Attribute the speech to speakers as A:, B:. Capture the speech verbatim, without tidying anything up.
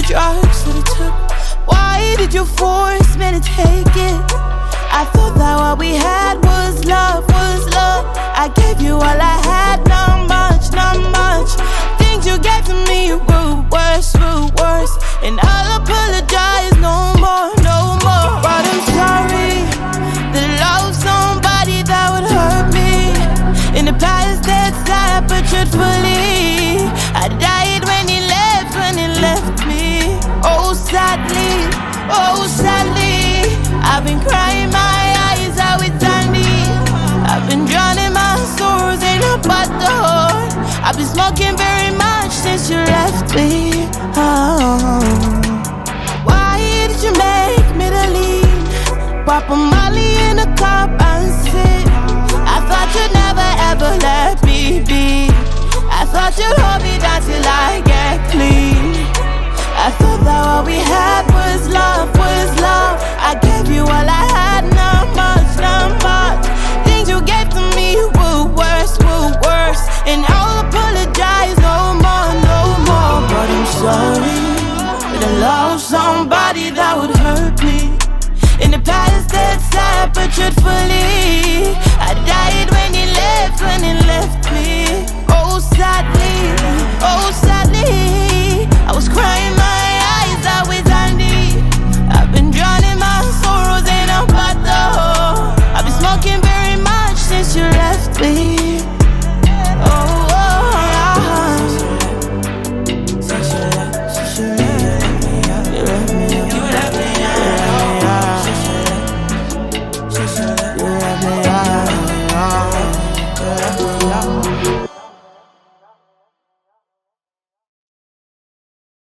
A: drugs that it took? Why did you force me to take it? I thought that what we had was love, was love. I gave you all I had, not much, not much. Things you gave to me were worse, were worse. And I'll apologize no more, no more. But I'm sorry that I love somebody that would hurt me. In the past that's sad, but truthfully I died when he left, when he left me. Oh sadly, oh sadly, I've been crying my eyes out with Dandy. I've been drowning my sorrows in a bottle. I've been smoking very much since you left me. Oh. Why did you make me to leave? Pop a Molly in a cup and sit. I thought you'd never ever let me be. I thought you'd hold me down till I get clean. I thought that what we had was love, was love. I gave you all I had, not much, not much. Things you gave to me were worse, were worse. And I'll apologize no more, no more. But I'm sorry that I lost somebody that would hurt me. In the past that's sad, but truthfully